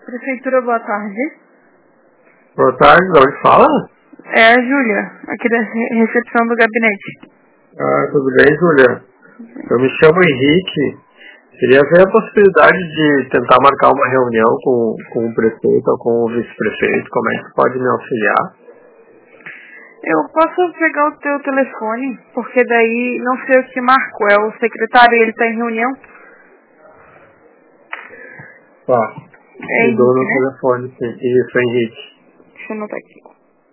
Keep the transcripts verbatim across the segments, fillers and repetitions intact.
Prefeitura, boa tarde. Boa tarde, de onde fala? É a Júlia, aqui da re- recepção do gabinete. Ah, tudo bem, Júlia? Eu me chamo Henrique. Queria ver a possibilidade de tentar marcar uma reunião com, com o prefeito ou com o vice-prefeito. Como é que pode me auxiliar? Eu posso pegar o teu telefone, porque daí não sei o que marco, é o secretário e ele está em reunião. Tá. É Me dou Henrique, no né? telefone, sim. Isso, Henrique. Deixa eu anotar aqui.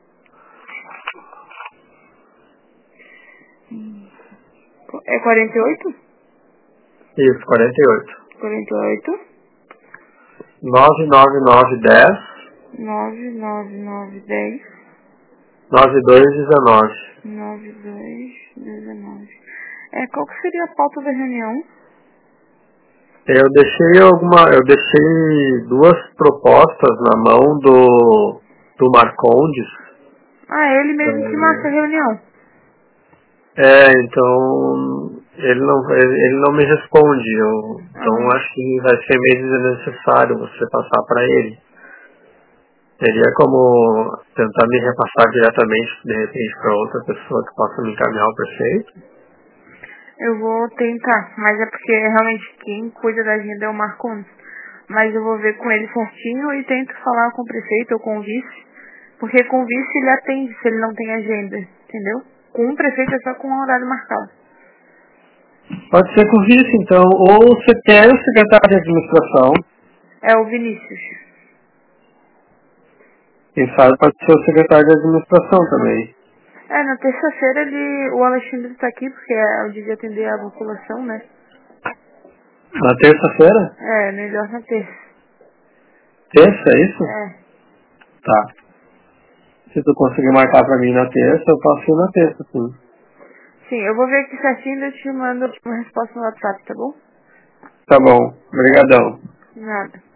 É quarenta e oito? Isso, quarenta e oito. quarenta e oito, nove nove nove dez, nove nove nove dez, nove dois dezenove. nove dois dezenove. É, qual que seria a pauta da reunião? Eu deixei alguma. Eu deixei duas propostas na mão do, do Marcondes. Ah, é ele mesmo que marca a reunião. É, então ele não, ele, ele não me responde. Eu, então Ah, acho que vai ser meio desnecessário você passar para ele. Teria como tentar me repassar diretamente, de repente, para outra pessoa que possa me encaminhar ao prefeito? eu vou tentar, mas é porque realmente quem cuida da agenda é o Marcos. Mas eu vou ver com ele certinho e tento falar com o prefeito ou com o vice, porque com o vice ele atende se ele não tem agenda, entendeu? Com o prefeito é só com um horário marcado. Pode ser com o vice, então. Ou você quer o secretário de administração. É o Vinícius. Quem sabe pode ser o secretário de administração também. É, na terça-feira ele, o Alexandre está aqui, porque é o dia de atender a população, né? Na terça-feira? É, melhor na terça. Terça, é isso? É. Tá. Se tu conseguir marcar pra mim na terça, eu posso ir na terça, sim. Sim, eu vou ver aqui certinho e eu te mando uma resposta no WhatsApp, tá bom? Tá bom. Obrigadão. Nada.